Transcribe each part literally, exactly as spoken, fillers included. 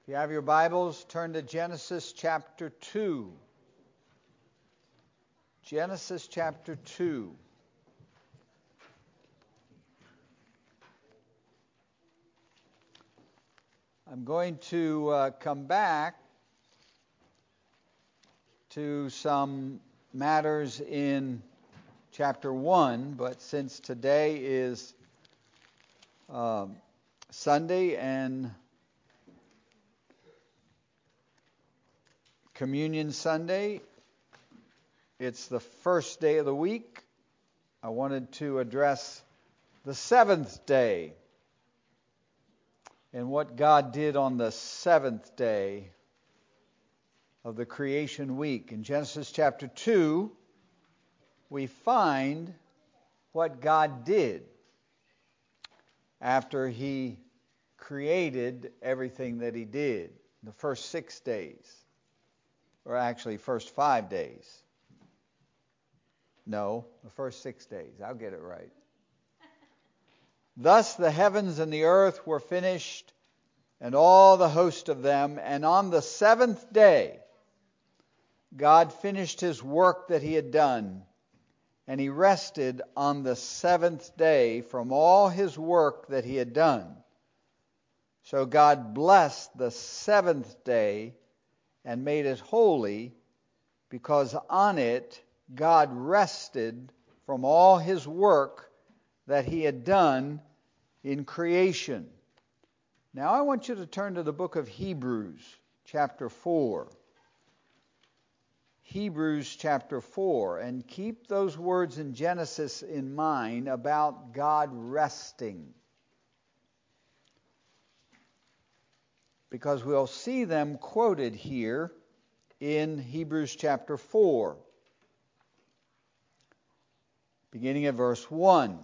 If you have your Bibles, turn to Genesis chapter two. Genesis chapter two. I'm going to uh, come back to some matters in chapter one, but since today is uh, Sunday and Communion Sunday, it's the first day of the week. I wanted to address the seventh day and what God did on the seventh day of the creation week. In Genesis chapter two, we find what God did after He created everything that He did, the first six days. Or actually, first five days. No, the first six days. I'll get it right. Thus the heavens and the earth were finished, and all the host of them. And on the seventh day, God finished His work that He had done, and He rested on the seventh day from all His work that He had done. So God blessed the seventh day and made it holy, because on it God rested from all His work that He had done in creation. Now I want you to turn to the book of Hebrews, chapter four. Hebrews chapter four, and keep those words in Genesis in mind about God resting, because we'll see them quoted here in Hebrews chapter four, beginning at verse one.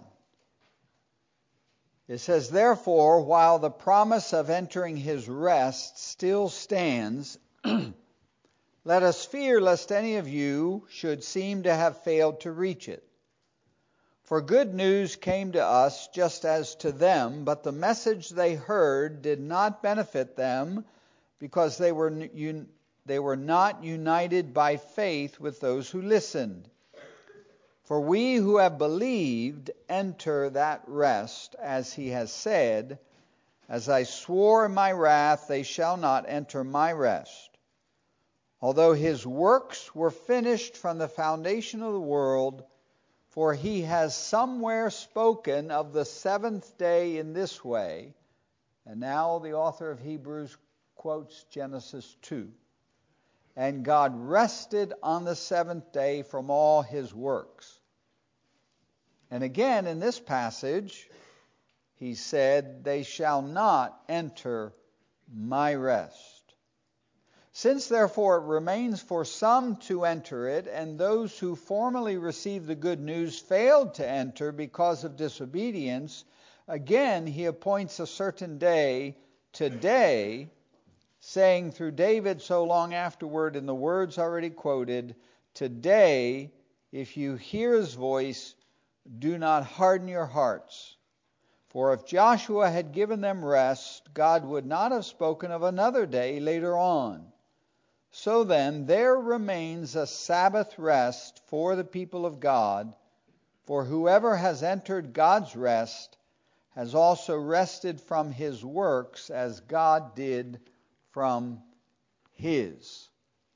It says, "Therefore, while the promise of entering His rest still stands, let us fear lest any of you should seem to have failed to reach it. For good news came to us just as to them, but the message they heard did not benefit them, because they were un- they were not united by faith with those who listened. For we who have believed enter that rest, as He has said, as I swore in my wrath, they shall not enter my rest. Although His works were finished from the foundation of the world, for He has somewhere spoken of the seventh day in this way." And now the author of Hebrews quotes Genesis two. "And God rested on the seventh day from all His works." And again in this passage, He said, "They shall not enter my rest. Since therefore it remains for some to enter it, and those who formerly received the good news failed to enter because of disobedience, again He appoints a certain day, today, saying through David so long afterward in the words already quoted, 'Today, if you hear His voice, do not harden your hearts.' For if Joshua had given them rest, God would not have spoken of another day later on. So then, there remains a Sabbath rest for the people of God, for whoever has entered God's rest has also rested from his works as God did from His."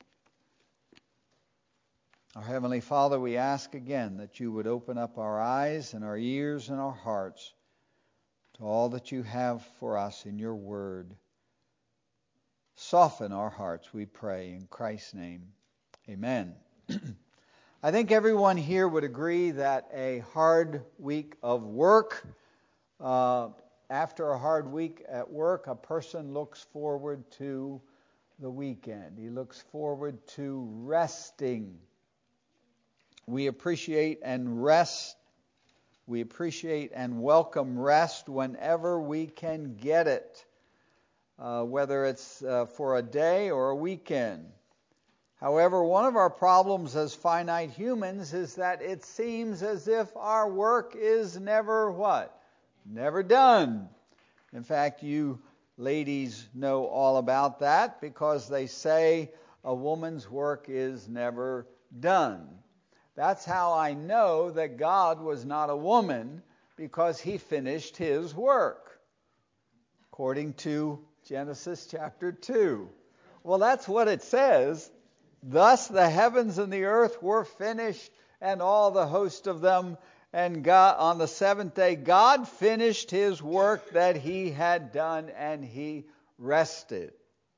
Our Heavenly Father, we ask again that You would open up our eyes and our ears and our hearts to all that You have for us in Your Word. Soften our hearts, we pray, in Christ's name. Amen. I think everyone here would agree that a hard week of work, uh, after a hard week at work, a person looks forward to the weekend. He looks forward to resting. We appreciate and rest. We appreciate and welcome rest whenever we can get it. Uh, whether it's uh, for a day or a weekend. However, one of our problems as finite humans is that it seems as if our work is never what? Never done. In fact, you ladies know all about that because they say a woman's work is never done. That's how I know that God was not a woman, because he finished his work, according to Genesis chapter two. Well, that's what it says. Thus the heavens and the earth were finished, and all the host of them. And God, on the seventh day, God finished his work that he had done, and he rested.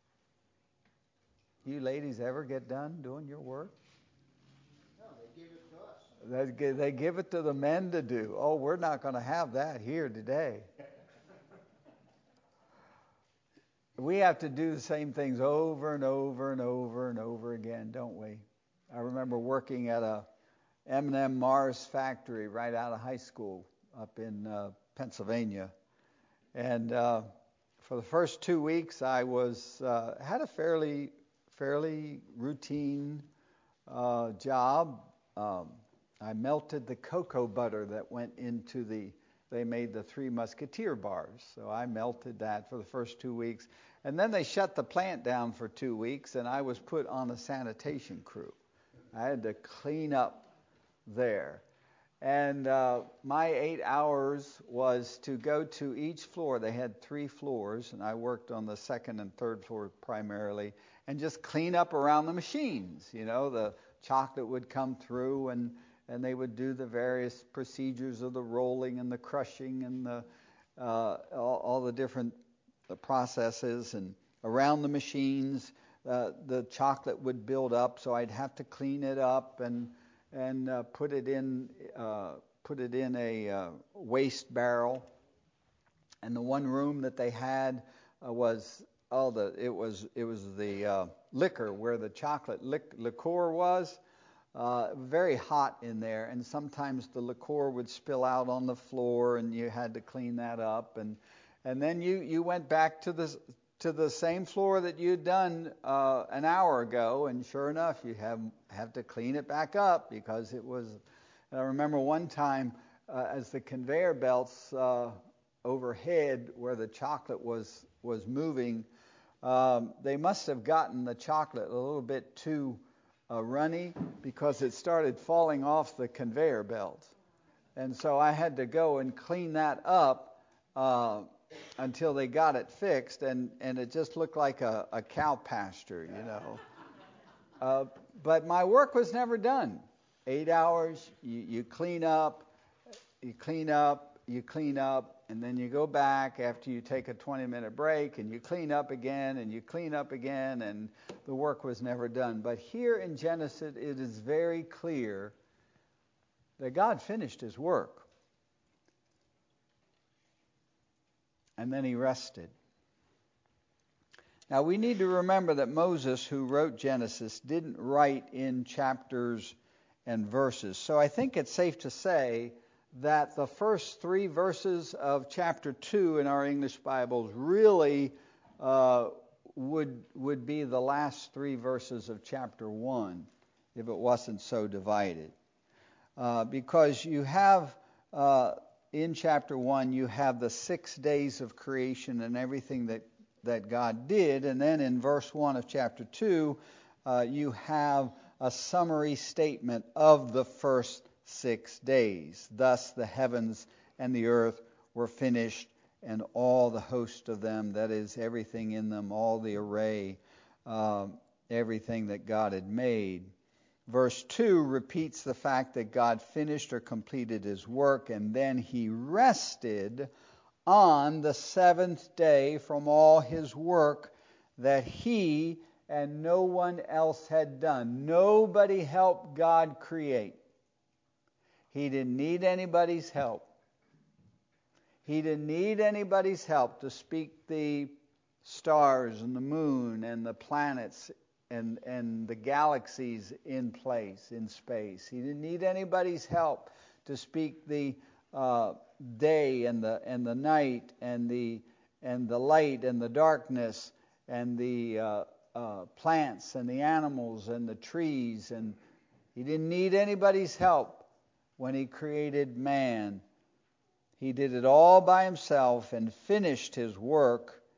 You ladies ever get done doing your work? No, they give it to us. They, they give it to the men to do. Oh, we're not going to have that here today. We have to do the same things over and over and over and over again, don't we? I remember working at a M and M Mars factory right out of high school up in uh, Pennsylvania. And uh, for the first two weeks, I was uh, had a fairly fairly routine uh, job. Um, I melted the cocoa butter that went into the, they made the Three Musketeer bars. So I melted that for the first two weeks. And then they shut the plant down for two weeks, and I was put on a sanitation crew. I had to clean up there. And uh, my eight hours was to go to each floor. They had three floors, and I worked on the second and third floor primarily, and just clean up around the machines. You know, the chocolate would come through, and, and they would do the various procedures of the rolling and the crushing and the uh, all, all the different the processes. And around the machines, uh, the chocolate would build up, so I'd have to clean it up and and uh, put it in uh, put it in a uh, waste barrel. And the one room that they had uh, was all the it was it was the uh, liquor, where the chocolate lic- liqueur was. Uh, very hot in there, and sometimes the liqueur would spill out on the floor, and you had to clean that up. And and then you you went back to the to the same floor that you'd done uh, an hour ago, and sure enough, you have have to clean it back up, because it was. I remember one time uh, as the conveyor belts uh, overhead, where the chocolate was was moving, um, they must have gotten the chocolate a little bit too uh, runny, because it started falling off the conveyor belt, and so I had to go and clean that up Uh, until they got it fixed, and, and it just looked like a, a cow pasture, you know. Uh, but my work was never done. Eight hours, you, you clean up, you clean up, you clean up, and then you go back after you take a twenty-minute break, and you clean up again, and you clean up again, and the work was never done. But here in Genesis, it is very clear that God finished his work. And then he rested. Now we need to remember that Moses, who wrote Genesis, didn't write in chapters and verses. So I think it's safe to say that the first three verses of chapter two in our English Bibles really uh, would would be the last three verses of chapter one, if it wasn't so divided. Uh, because you have uh, in chapter one, you have the six days of creation and everything that, that God did. And then in verse one of chapter two, uh, you have a summary statement of the first six days. Thus the heavens and the earth were finished, and all the host of them, that is, everything in them, all the array, uh, everything that God had made. Verse two repeats the fact that God finished or completed his work, and then he rested on the seventh day from all his work that he and no one else had done. Nobody helped God create. He didn't need anybody's help. He didn't need anybody's help to speak the stars and the moon and the planets and and the galaxies in place, in space. He didn't need anybody's help to speak the uh, day and the and the night and the and the light and the darkness and the uh, uh, plants and the animals and the trees. And he didn't need anybody's help when he created man. He did it all by himself and finished his work,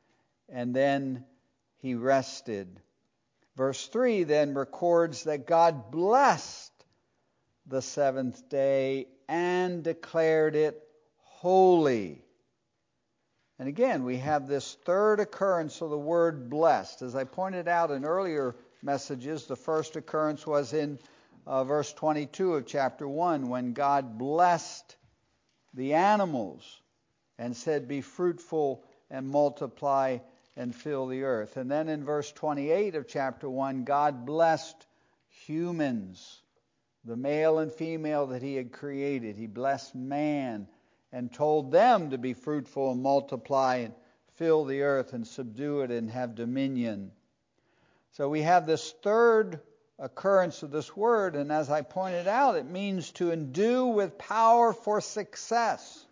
and then he rested. Verse three then records that God blessed the seventh day and declared it holy. And again, we have this third occurrence of the word blessed. As I pointed out in earlier messages, the first occurrence was in uh, verse twenty-two of chapter one, when God blessed the animals and said, "Be fruitful and multiply and fill the earth." And then in verse twenty-eight of chapter one, God blessed humans, the male and female that he had created. He blessed man and told them to be fruitful and multiply and fill the earth and subdue it and have dominion. So we have this third occurrence of this word, and as I pointed out, it means to endue with power for success.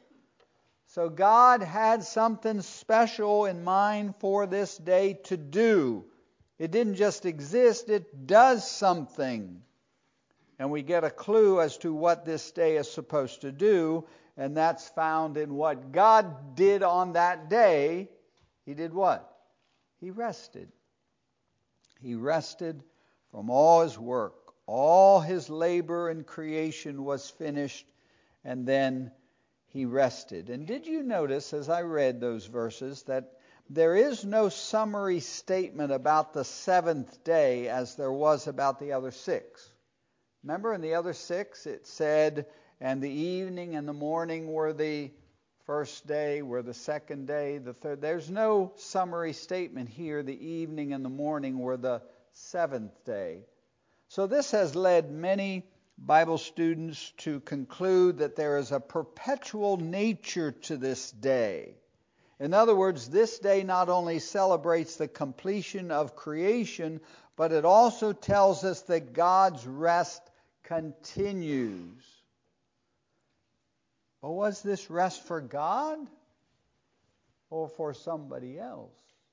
So God had something special in mind for this day to do. It didn't just exist, it does something. And we get a clue as to what this day is supposed to do, and that's found in what God did on that day. He did what? He rested. He rested from all his work. All his labor in creation was finished, and then he rested. And did you notice, as I read those verses, that there is no summary statement about the seventh day as there was about the other six? Remember, in the other six, it said, and the evening and the morning were the first day, were the second day, the third. There's no summary statement here. The evening and the morning were the seventh day. So this has led many Bible students to conclude that there is a perpetual nature to this day. In other words, this day not only celebrates the completion of creation, but it also tells us that God's rest continues. But was this rest for God or for somebody else?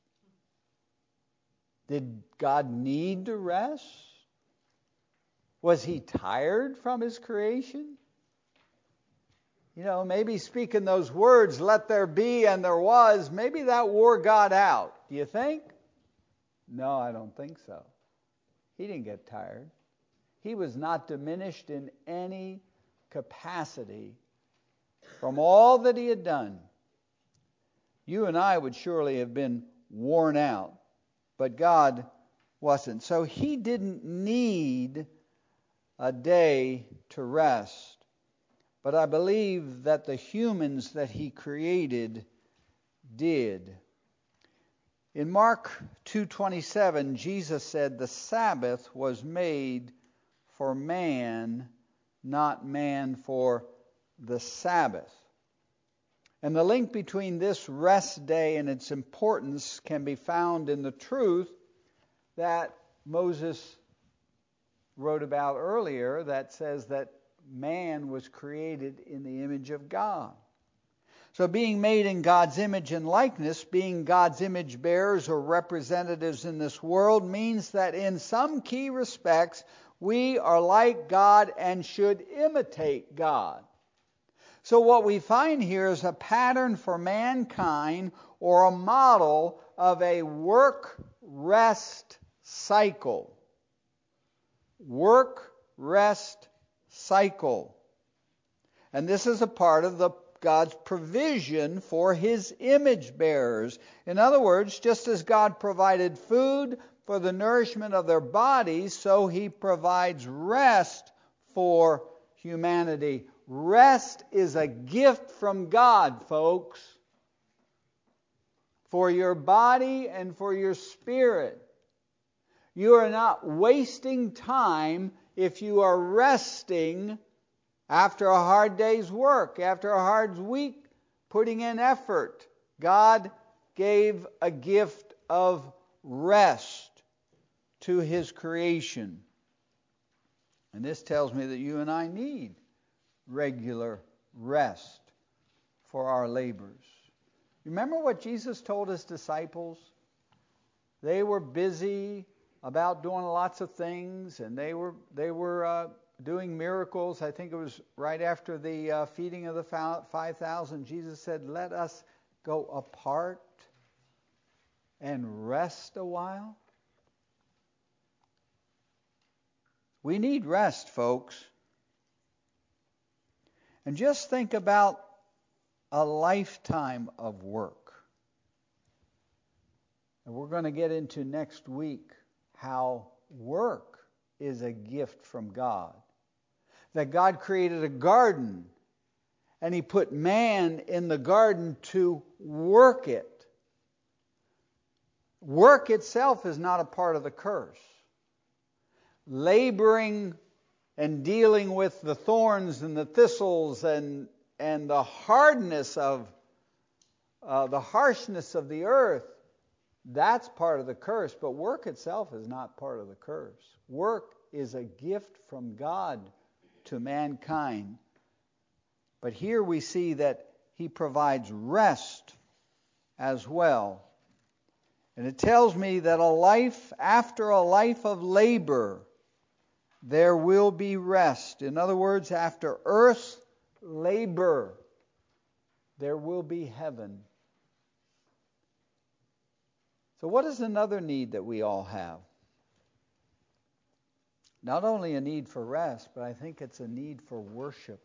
Did God need to rest? Was he tired from his creation? You know, maybe speaking those words, "let there be and there was," maybe that wore God out. Do you think? No, I don't think so. He didn't get tired. He was not diminished in any capacity from all that he had done. You and I would surely have been worn out, but God wasn't. So he didn't need a day to rest. But I believe that the humans that he created did. In Mark two twenty-seven, Jesus said the Sabbath was made for man, not man for the Sabbath. And the link between this rest day and its importance can be found in the truth that Moses wrote about earlier, that says that man was created in the image of God. So being made in God's image and likeness, being God's image bearers or representatives in this world, means that in some key respects we are like God and should imitate God. So what we find here is a pattern for mankind, or a model of a work-rest cycle. Work-rest cycle. And this is a part of the God's provision for his image bearers. In other words, just as God provided food for the nourishment of their bodies, so he provides rest for humanity. Rest is a gift from God, folks, for your body and for your spirit. You are not wasting time if you are resting after a hard day's work, after a hard week, putting in effort. God gave a gift of rest to his creation. And this tells me that you and I need regular rest for our labors. Remember what Jesus told his disciples? They were busy about doing lots of things, and they were they were uh, doing miracles. I think it was right after the uh, feeding of the five thousand. Jesus said, "Let us go apart and rest a while? We need rest, folks. And just think about a lifetime of work. And we're going to get into next week how work is a gift from God. That God created a garden, and He put man in the garden to work it. Work itself is not a part of the curse. Laboring and dealing with the thorns and the thistles and, and the hardness of uh, the harshness of the earth, that's part of the curse. But work itself is not part of the curse. Work is a gift from God to mankind. But here we see that He provides rest as well. And it tells me that a life, after a life of labor, there will be rest. In other words, after earth's labor, there will be heaven. So what is another need that we all have? Not only a need for rest, but I think it's a need for worship.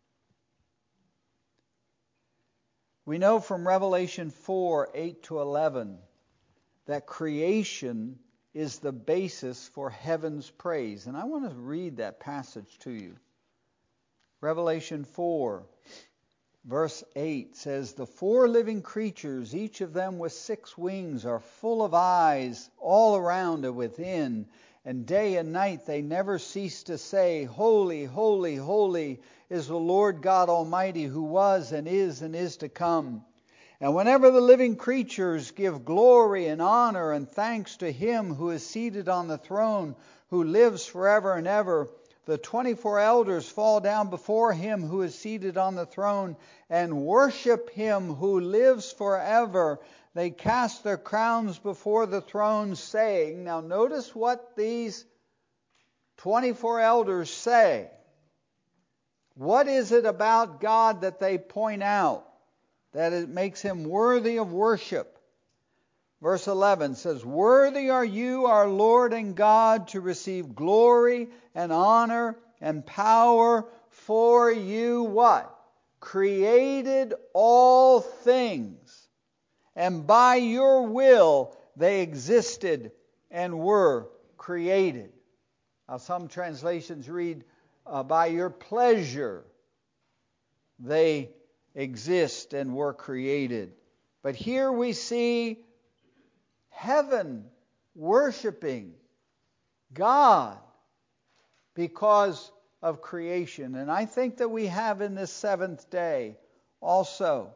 We know from Revelation four, eight to eleven, that creation is the basis for heaven's praise. And I want to read that passage to you. Revelation four, verse eight says, "The four living creatures, each of them with six wings, are full of eyes all around and within. And day and night they never cease to say, 'Holy, holy, holy is the Lord God Almighty, who was and is and is to come.' And whenever the living creatures give glory and honor and thanks to Him who is seated on the throne, who lives forever and ever, the twenty-four elders fall down before Him who is seated on the throne and worship Him who lives forever. They cast their crowns before the throne, saying," now notice what these twenty-four elders say. What is it about God that they point out that it makes Him worthy of worship? Verse eleven says, "Worthy are you, our Lord and God, to receive glory and honor and power, for you" what? "Created all things, and by your will they existed and were created." Now some translations read, uh, "by your pleasure they exist and were created." But here we see heaven worshiping God because of creation. And I think that we have in this seventh day also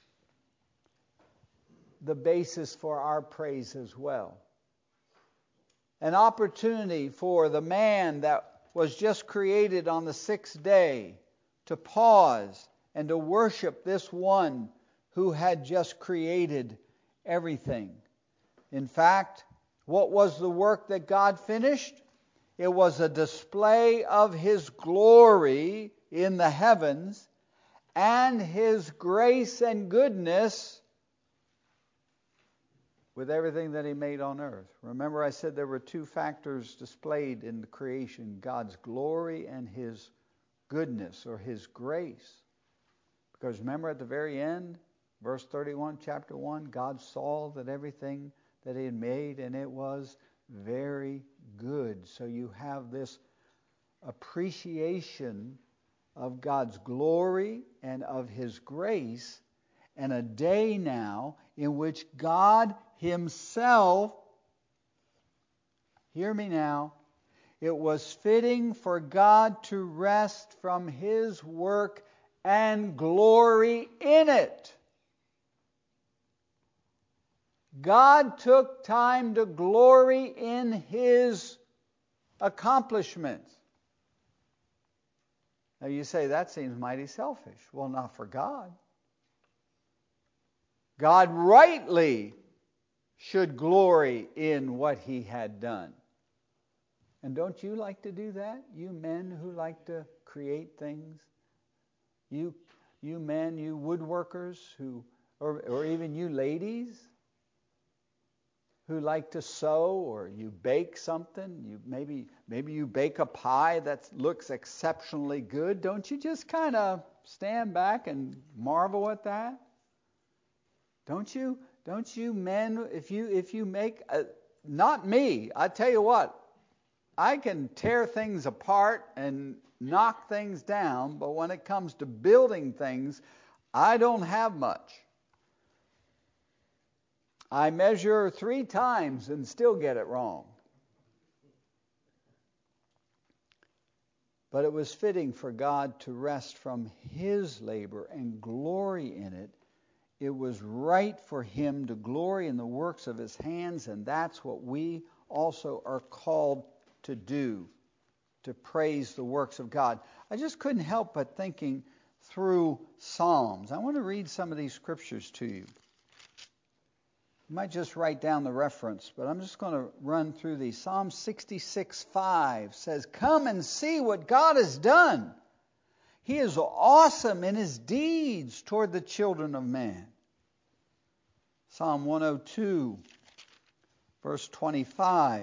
the basis for our praise as well. An opportunity for the man that was just created on the sixth day to pause and to worship this one who had just created everything. In fact, what was the work that God finished? It was a display of His glory in the heavens and His grace and goodness with everything that He made on earth. Remember, I said there were two factors displayed in the creation: God's glory and His goodness, or His grace. Because remember at the very end, verse thirty-one, chapter one, God saw that everything that He had made, and it was very good. So you have this appreciation of God's glory and of His grace, and a day now in which God Himself, hear me now, it was fitting for God to rest from His work and glory in it. God took time to glory in His accomplishments. Now you say, that seems mighty selfish. Well, not for God. God rightly should glory in what He had done. And don't you like to do that? You men who like to create things? You you men, you woodworkers, who, or, or even you ladies? who like to sew, or you bake something, you maybe maybe you bake a pie that looks exceptionally good, don't you just kind of stand back and marvel at that? Don't you? Don't you men, if you if you make a, not me, I tell you what, I can tear things apart and knock things down, but when it comes to building things, I don't have much. I measure three times and still get it wrong. But it was fitting for God to rest from His labor and glory in it. It was right for Him to glory in the works of His hands, and that's what we also are called to do, to praise the works of God. I just couldn't help but thinking through Psalms. I want to read some of these scriptures to you. You might just write down the reference, but I'm just going to run through these. Psalm sixty-six five says, "Come and see what God has done. He is awesome in His deeds toward the children of man." Psalm one oh two, verse twenty-five.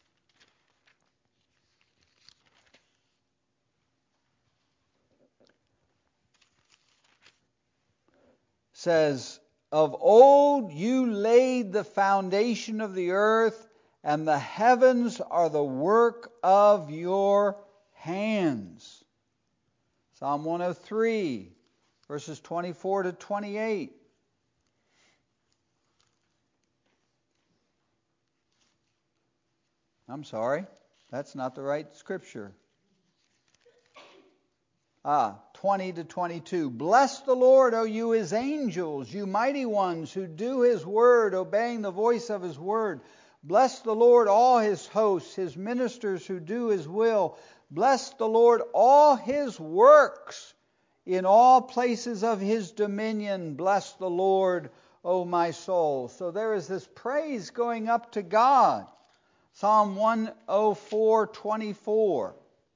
Says, "Of old you laid the foundation of the earth, and the heavens are the work of your hands." Psalm one oh three, verses twenty-four to twenty-eight. I'm sorry, that's not the right scripture. Ah, twenty to twenty-two. "Bless the Lord, O you His angels, you mighty ones who do His word, obeying the voice of His word. Bless the Lord, all His hosts, His ministers who do His will. Bless the Lord, all His works in all places of His dominion. Bless the Lord, O my soul." So there is this praise going up to God. Psalm one oh four twenty-four.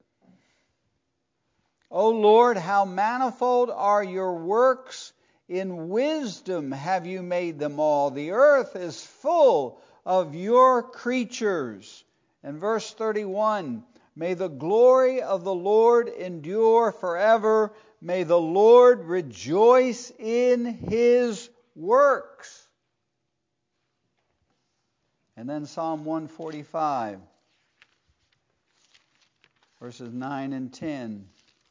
"O Lord, how manifold are your works! In wisdom have you made them all. The earth is full of your creatures." And verse thirty-one, "May the glory of the Lord endure forever. May the Lord rejoice in His works." And then Psalm one forty-five, verses nine and ten.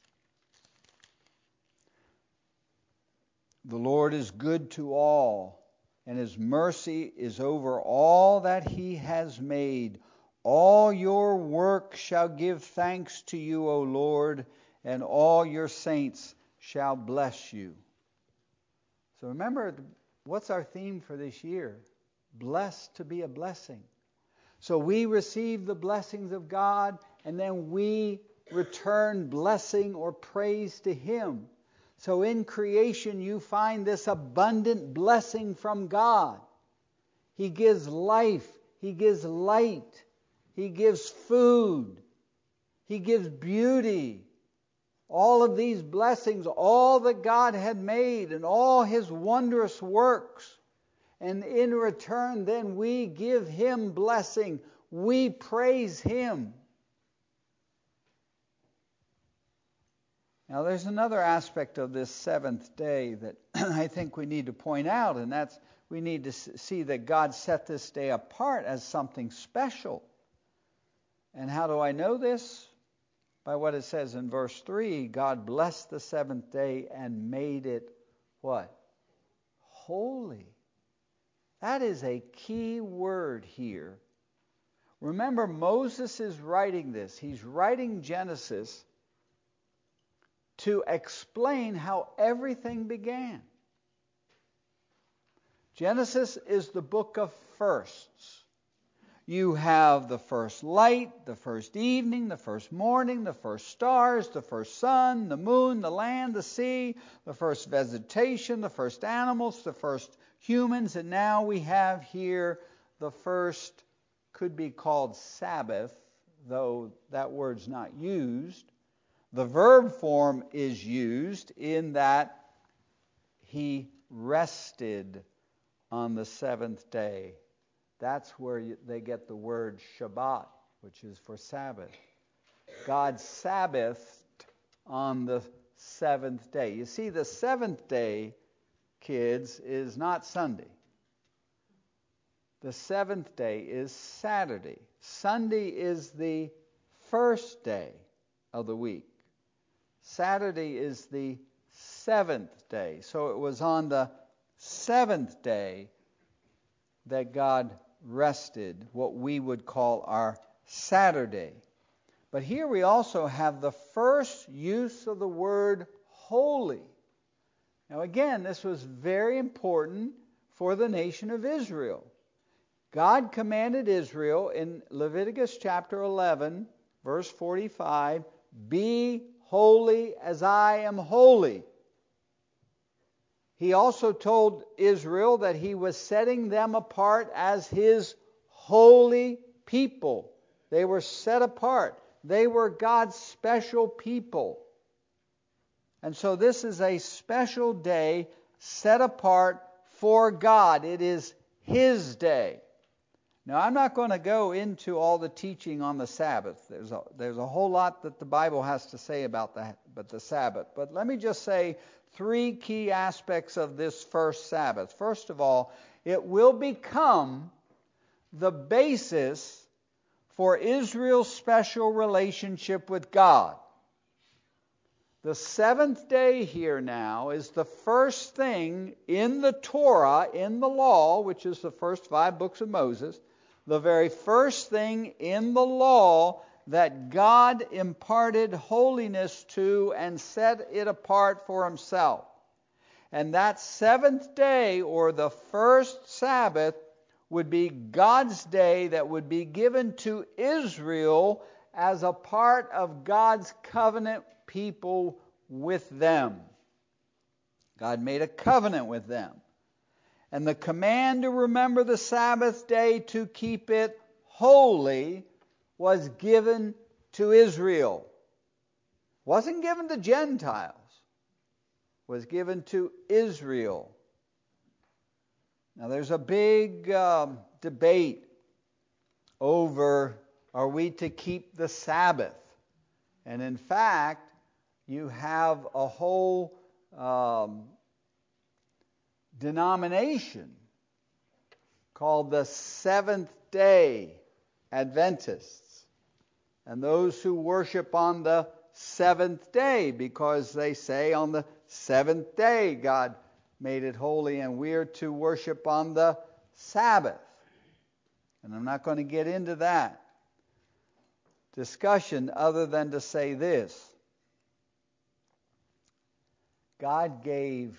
"The Lord is good to all, and His mercy is over all that He has made. All your work shall give thanks to you, O Lord, and all your saints shall bless you." So remember, what's our theme for this year? Blessed to be a blessing. So we receive the blessings of God, and then we return blessing or praise to Him. So in creation you find this abundant blessing from God. He gives life. He gives light. He gives food. He gives beauty. All of these blessings, all that God had made and all His wondrous works. And in return then we give Him blessing. We praise Him. Now there's another aspect of this seventh day that I think we need to point out, and that's we need to see that God set this day apart as something special. And how do I know this? By what it says in verse three, God blessed the seventh day and made it what? Holy. That is a key word here. Remember, Moses is writing this. He's writing Genesis to explain how everything began. Genesis is the book of firsts. You have the first light, the first evening, the first morning, the first stars, the first sun, the moon, the land, the sea, the first vegetation, the first animals, the first humans, and now we have here the first, could be called Sabbath, though that word's not used. The verb form is used in that He rested on the seventh day. That's where you, they get the word Shabbat, which is for Sabbath. God Sabbathed on the seventh day. You see, the seventh day, kids, is not Sunday. The seventh day is Saturday. Sunday is the first day of the week. Saturday is the seventh day. So it was on the seventh day that God rested, what we would call our Saturday. But here we also have the first use of the word holy. Now again, this was very important for the nation of Israel. God commanded Israel in Leviticus chapter eleven, verse forty-five, "Be holy as I am holy." He also told Israel that he was setting them apart as his holy people. They were set apart. They were God's special people. And so this is a special day set apart for God. It is His day. Now, I'm not going to go into all the teaching on the Sabbath. There's a, there's a whole lot that the Bible has to say about the, but the Sabbath. But let me just say three key aspects of this first Sabbath. First of all, it will become the basis for Israel's special relationship with God. The seventh day here now is the first thing in the Torah, in the law, which is the first five books of Moses, the very first thing in the law that God imparted holiness to and set it apart for Himself. And that seventh day, or the first Sabbath, would be God's day that would be given to Israel as a part of God's covenant people with them. God made a covenant with them. And the command to remember the Sabbath day to keep it holy was given to Israel. Wasn't given to Gentiles. Was given to Israel. Now there's a big um, debate over, are we to keep the Sabbath? And in fact, you have a whole um, denomination called the Seventh-day Adventists. And those who worship on the seventh day, because they say on the seventh day God made it holy and we're to worship on the Sabbath. And I'm not going to get into that discussion other than to say this. God gave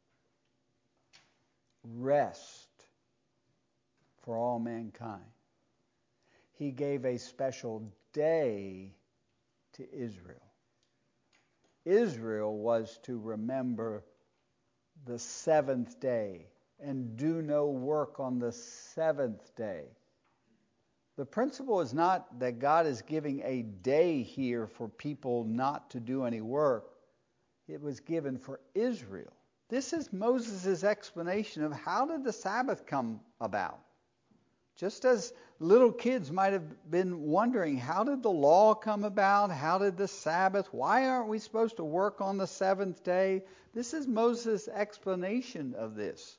rest for all mankind. He gave a special day to Israel. Israel was to remember the seventh day and do no work on the seventh day. The principle is not that God is giving a day here for people not to do any work. It was given for Israel. This is Moses' explanation of how did the Sabbath come about. Just as little kids might have been wondering, how did the law come about? How did the Sabbath? Why aren't we supposed to work on the seventh day? This is Moses' explanation of this.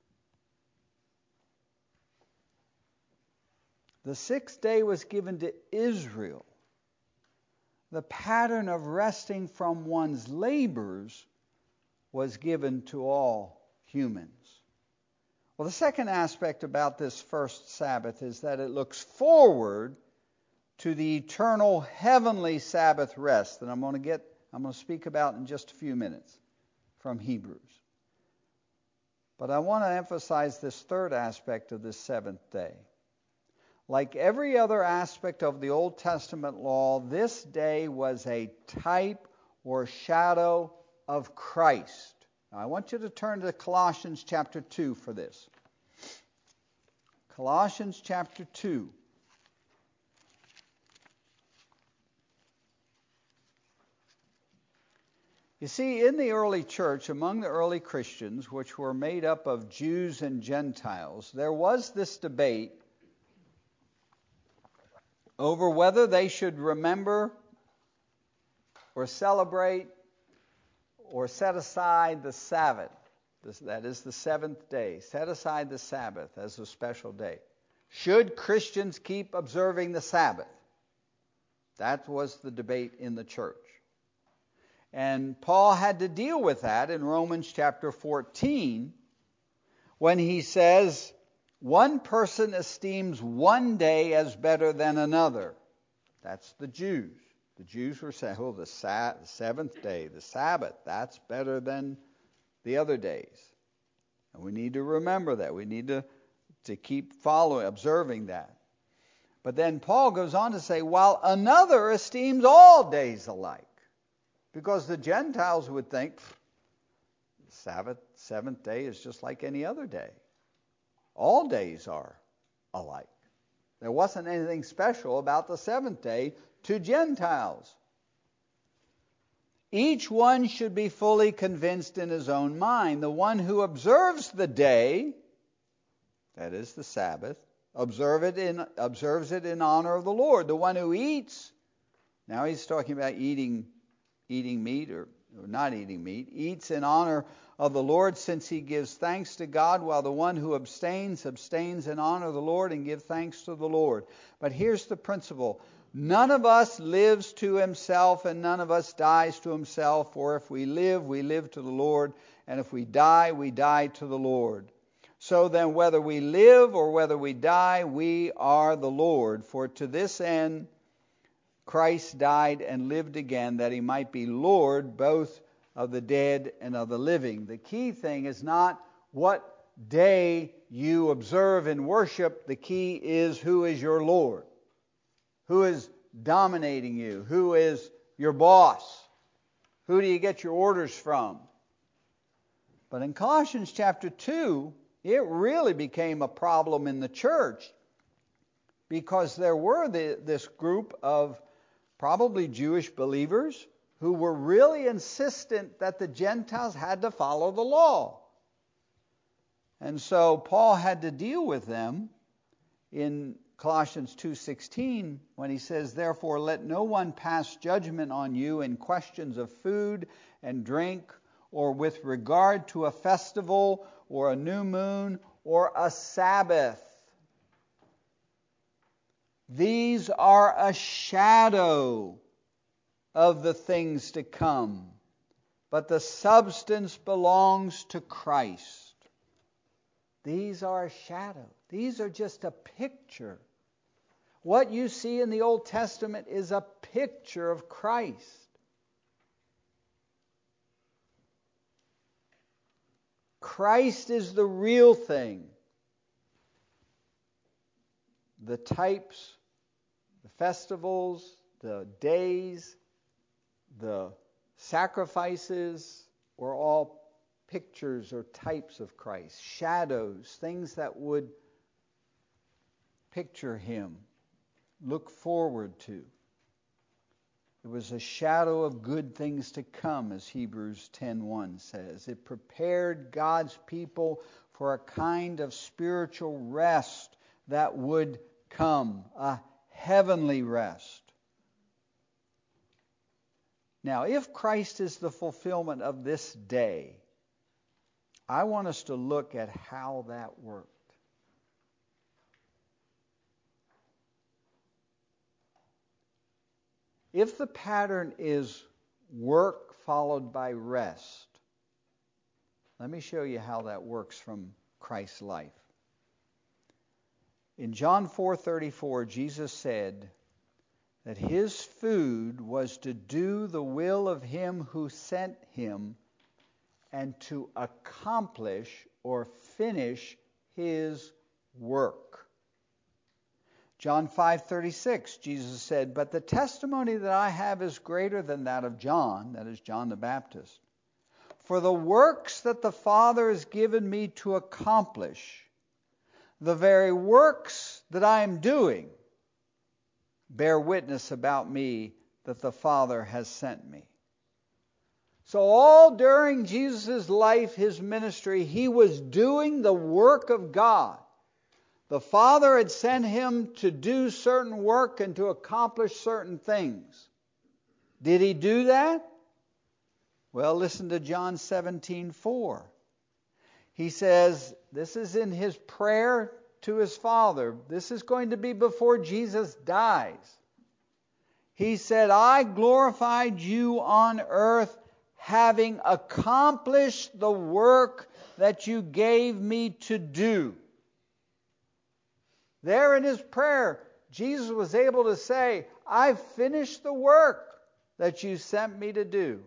The sixth day was given to Israel. The pattern of resting from one's labors was given to all humans. Well, the second aspect about this first Sabbath is that it looks forward to the eternal heavenly Sabbath rest that I'm going to get, I'm going to speak about in just a few minutes from Hebrews. But I want to emphasize this third aspect of this seventh day. Like every other aspect of the Old Testament law, this day was a type or shadow of Christ. Now, I want you to turn to Colossians chapter two for this. Colossians chapter two. You see, in the early church, among the early Christians, which were made up of Jews and Gentiles, there was this debate over whether they should remember or celebrate or set aside the Sabbath. This, that is the seventh day. Set aside the Sabbath as a special day. Should Christians keep observing the Sabbath? That was the debate in the church. And Paul had to deal with that in Romans chapter fourteen when he says, one person esteems one day as better than another. That's the Jews. The Jews were saying, oh, the, sa- the seventh day, the Sabbath, that's better than the other days. And we need to remember that. We need to, to keep following, observing that. But then Paul goes on to say, while another esteems all days alike. Because the Gentiles would think, the Sabbath, seventh day is just like any other day. All days are alike. There wasn't anything special about the seventh day to Gentiles. Each one should be fully convinced in his own mind. The one who observes the day, that is the Sabbath, observe it in, observes it in honor of the Lord. The one who eats, now he's talking about eating eating meat or, or not eating meat, eats in honor of the Lord, since he gives thanks to God, while the one who abstains, abstains in honor of the Lord and gives thanks to the Lord. But here's the principle. None of us lives to himself, and none of us dies to himself. For if we live, we live to the Lord, and if we die, we die to the Lord. So then, whether we live or whether we die, we are the Lord. For to this end Christ died and lived again, that he might be Lord both of the dead and of the living. The key thing is not what day you observe and worship. The key is who is your Lord. Who is dominating you? Who is your boss? Who do you get your orders from? But in Colossians chapter two, it really became a problem in the church, because there were the, this group of probably Jewish believers who were really insistent that the Gentiles had to follow the law. And so Paul had to deal with them in Colossians two sixteen when he says, therefore let no one pass judgment on you in questions of food and drink, or with regard to a festival or a new moon or a Sabbath. These are a shadow of the things to come, but the substance belongs to Christ. These are a shadow. These are just a picture. What you see in the Old Testament is a picture of Christ. Christ is the real thing. The types, the festivals, the days, the sacrifices were all pictures or types of Christ, shadows, things that would picture him, look forward to. It was a shadow of good things to come, as Hebrews ten one says. It prepared God's people for a kind of spiritual rest that would come, a heavenly rest. Now, if Christ is the fulfillment of this day, I want us to look at how that worked. If the pattern is work followed by rest, let me show you how that works from Christ's life. In John four thirty-four, Jesus said that his food was to do the will of him who sent him and to accomplish or finish his work. John five thirty-six, Jesus said, but the testimony that I have is greater than that of John, that is John the Baptist. For the works that the Father has given me to accomplish, the very works that I am doing, bear witness about me that the Father has sent me. So all during Jesus' life, his ministry, he was doing the work of God. The Father had sent him to do certain work and to accomplish certain things. Did he do that? Well, listen to John seventeen four. He says, this is in his prayer to his Father. This is going to be before Jesus dies. He said, I glorified you on earth, having accomplished the work that you gave me to do. There in his prayer, Jesus was able to say, I've finished the work that you sent me to do.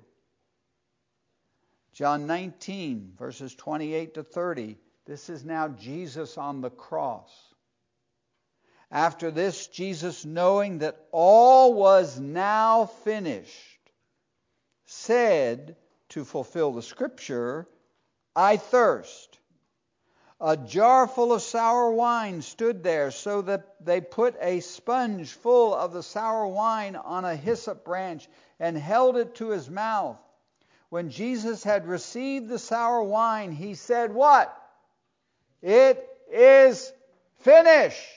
John nineteen, verses twenty-eight to thirty. This is now Jesus on the cross. After this, Jesus, knowing that all was now finished, said, to fulfill the scripture, I thirst. A jar full of sour wine stood there, so that they put a sponge full of the sour wine on a hyssop branch and held it to his mouth. When Jesus had received the sour wine, he said, what? It is finished.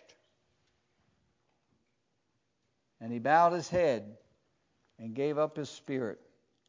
And he bowed his head and gave up his spirit.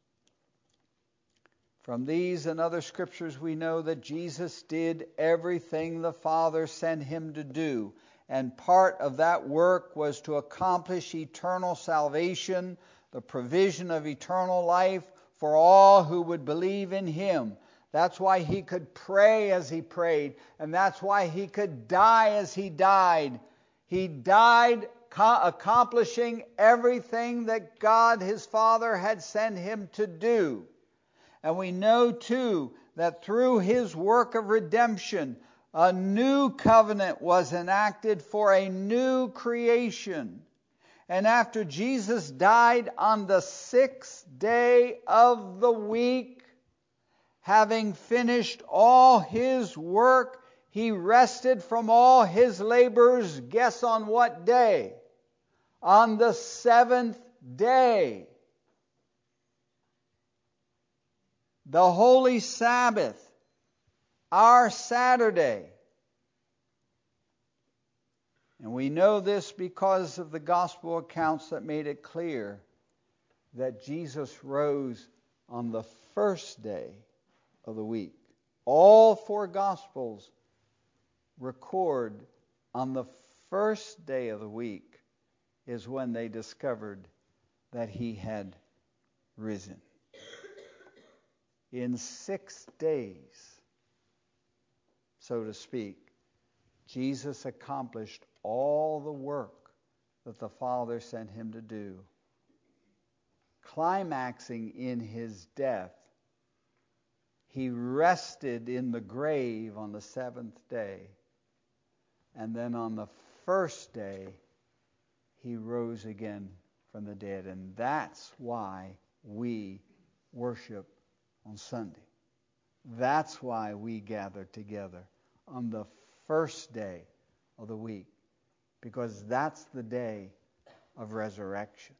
From these and other scriptures we know that Jesus did everything the Father sent him to do. And part of that work was to accomplish eternal salvation, the provision of eternal life for all who would believe in him. That's why he could pray as he prayed, and that's why he could die as he died. He died co- accomplishing everything that God his Father had sent him to do. And we know too that through his work of redemption, a new covenant was enacted for a new creation. And after Jesus died on the sixth day of the week, having finished all his work, he rested from all his labors. Guess on what day? On the seventh day. The Holy Sabbath, our Saturday. And we know this because of the gospel accounts that made it clear that Jesus rose on the first day of the week. All four gospels record on the first day of the week is when they discovered that he had risen. In six days, so to speak, Jesus accomplished all the work that the Father sent him to do, climaxing in his death. He rested in the grave on the seventh day, and then on the first day, he rose again from the dead. And that's why we worship on Sunday. That's why we gather together on the first day of the week, because that's the day of resurrection.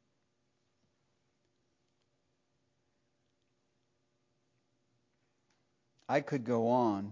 I could go on,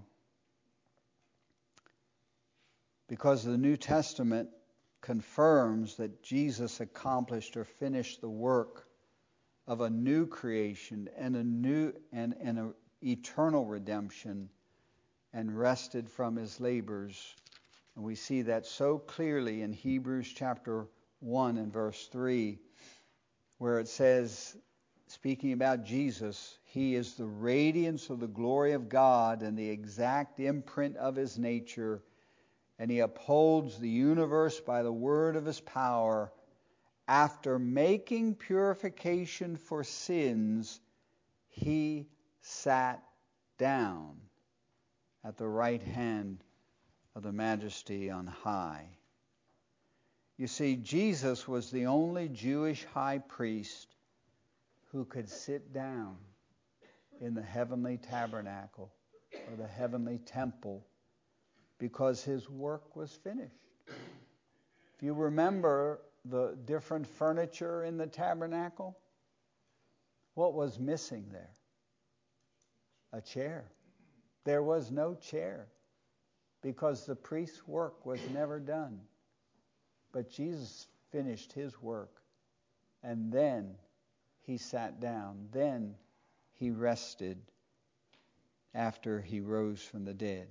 because the New Testament confirms that Jesus accomplished or finished the work of a new creation and a new and, and an eternal redemption, and rested from his labors. And we see that so clearly in Hebrews chapter one and verse three, where it says, speaking about Jesus, he is the radiance of the glory of God and the exact imprint of his nature, and he upholds the universe by the word of his power. After making purification for sins, he sat down at the right hand of the Majesty on high. You see, Jesus was the only Jewish high priest who could sit down in the heavenly tabernacle or the heavenly temple, because his work was finished. If you remember the different furniture in the tabernacle, what was missing there? A chair. There was no chair, because the priest's work was never done. But Jesus finished his work, and then he sat down. Then he rested after he rose from the dead.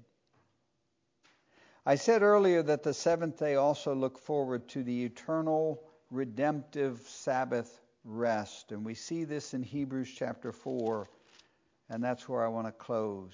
I said earlier that the seventh day also looked forward to the eternal redemptive Sabbath rest. And we see this in Hebrews chapter four, and that's where I want to close.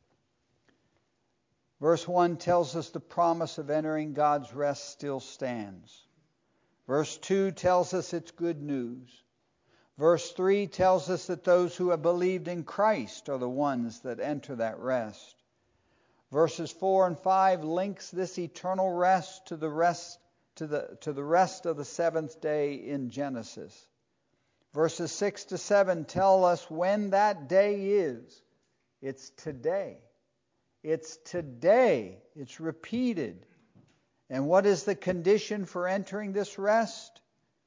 Verse one tells us the promise of entering God's rest still stands. Verse two tells us it's good news. Verse three tells us that those who have believed in Christ are the ones that enter that rest. Verses four and five links this eternal rest to the rest to the to the rest of the seventh day in Genesis. Verses six to seven tell us when that day is. It's today. It's today. It's repeated. And what is the condition for entering this rest?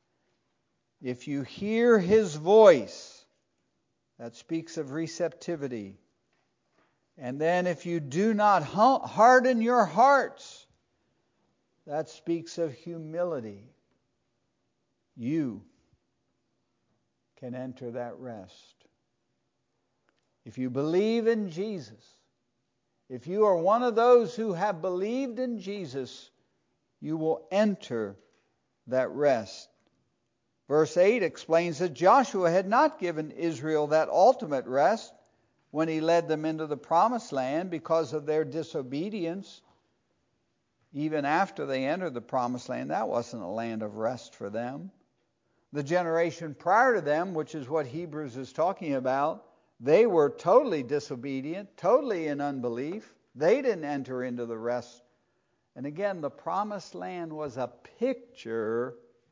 If you hear his voice, that speaks of receptivity. And then if you do not harden your hearts, that speaks of humility. You can enter that rest. If you believe in Jesus, if you are one of those who have believed in Jesus, you will enter that rest. Verse eight explains that Joshua had not given Israel that ultimate rest when he led them into the promised land because of their disobedience. Even after they entered the promised land, that wasn't a land of rest for them. The generation prior to them, which is what Hebrews is talking about, they were totally disobedient, totally in unbelief. They didn't enter into the rest. And again, the promised land was a picture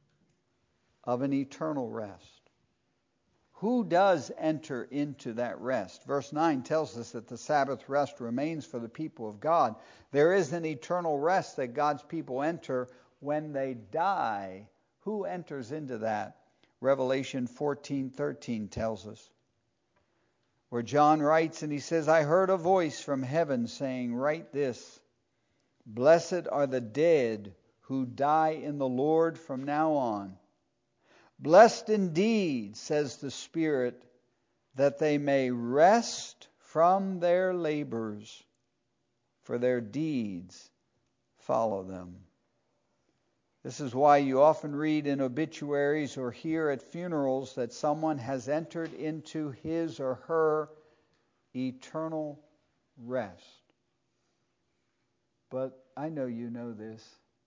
of an eternal rest. Who does enter into that rest? Verse nine tells us that the Sabbath rest remains for the people of God. There is an eternal rest that God's people enter when they die. Who enters into that? Revelation fourteen thirteen tells us. Where John writes and he says, I heard a voice from heaven saying, write this, blessed are the dead who die in the Lord from now on. Blessed indeed, says the Spirit, that they may rest from their labors, for their deeds follow them. This is why you often read in obituaries or hear at funerals that someone has entered into his or her eternal rest. But I know you know this.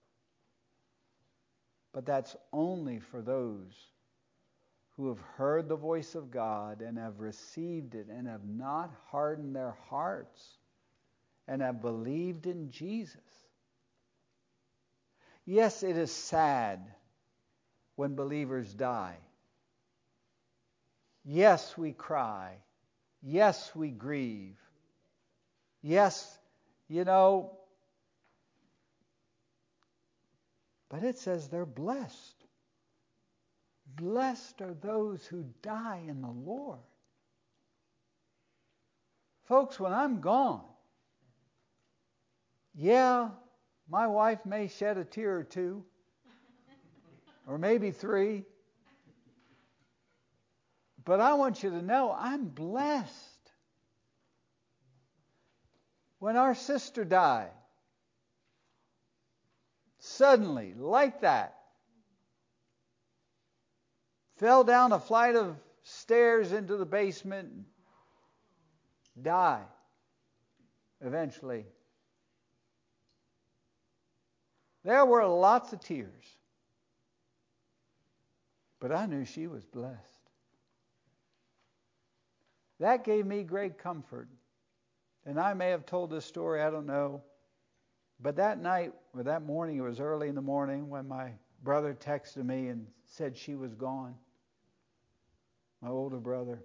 But that's only for those who have heard the voice of God and have received it and have not hardened their hearts and have believed in Jesus. Yes, it is sad when believers die. Yes, we cry. Yes, we grieve. Yes, you know, but it says they're blessed. Blessed are those who die in the Lord. Folks, when I'm gone, yeah, my wife may shed a tear or two, or maybe three, but I want you to know I'm blessed. When our sister died, suddenly, like that, fell down a flight of stairs into the basement, died eventually. There were lots of tears, but I knew she was blessed. That gave me great comfort. And I may have told this story, I don't know. But that night, or that morning, it was early in the morning when my brother texted me and said she was gone. My older brother.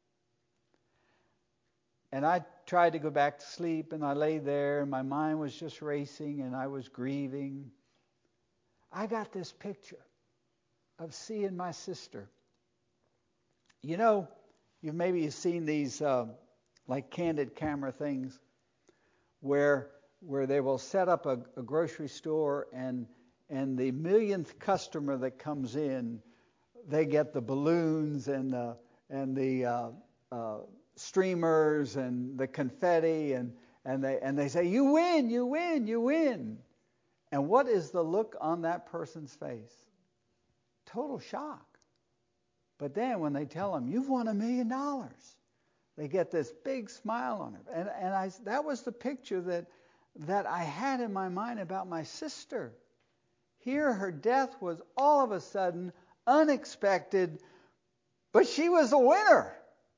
And I tried to go back to sleep, and I lay there, and my mind was just racing, and I was grieving. I got this picture of seeing my sister. You know, you've maybe seen these uh, like candid camera things where where they will set up a, a grocery store, and and the millionth customer that comes in, they get the balloons and the and the uh, uh, streamers and the confetti, and and they and they say, "You win, you win, you win." And what is the look on that person's face? Total shock. But then when they tell them, "You've won a million dollars," they get this big smile on it. And and I that was the picture that that I had in my mind about my sister. Here, her death was all of a sudden unexpected, but she was the winner.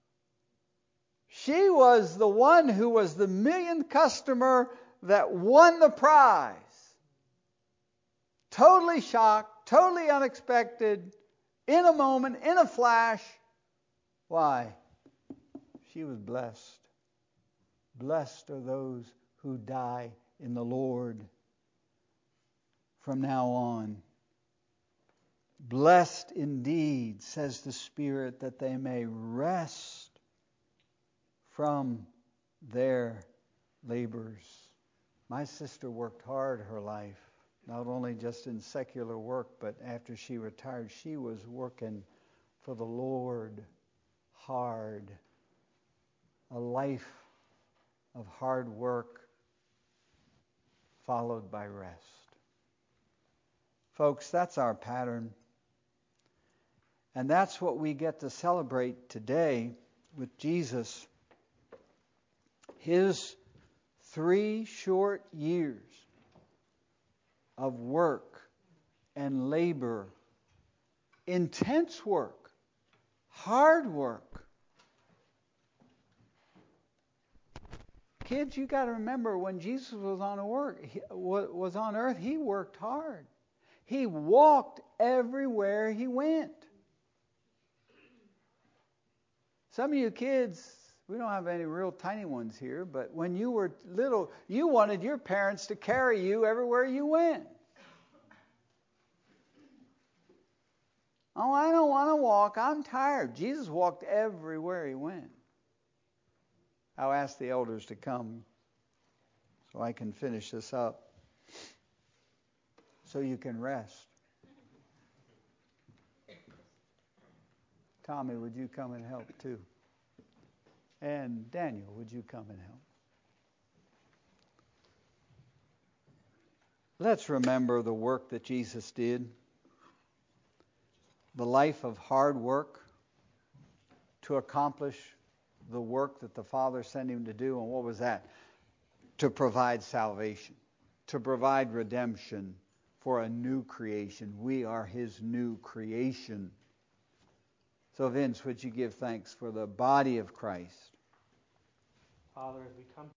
She was the one who was the millionth customer that won the prize. Totally shocked, totally unexpected, in a moment, in a flash. Why? She was blessed. Blessed are those who die in the Lord from now on. Blessed indeed, says the Spirit, that they may rest from their labors. My sister worked hard her life, not only just in secular work, but after she retired, she was working for the Lord hard. A life of hard work followed by rest. Folks, that's our pattern. And that's what we get to celebrate today with Jesus. His three short years of work and labor, intense work, hard work. Kids, you got to remember, when Jesus was on work, he, was on earth, he worked hard. He walked everywhere he went. Some of you kids, we don't have any real tiny ones here, but when you were little, you wanted your parents to carry you everywhere you went. Oh, I don't want to walk. I'm tired. Jesus walked everywhere he went. I'll ask the elders to come so I can finish this up, so you can rest. Tommy, would you come and help too? And Daniel, would you come and help? Let's remember the work that Jesus did. The life of hard work to accomplish the work that the Father sent him to do. And what was that? To provide salvation, to provide redemption for a new creation. We are his new creation. So Vince, would you give thanks for the body of Christ? Father, as we come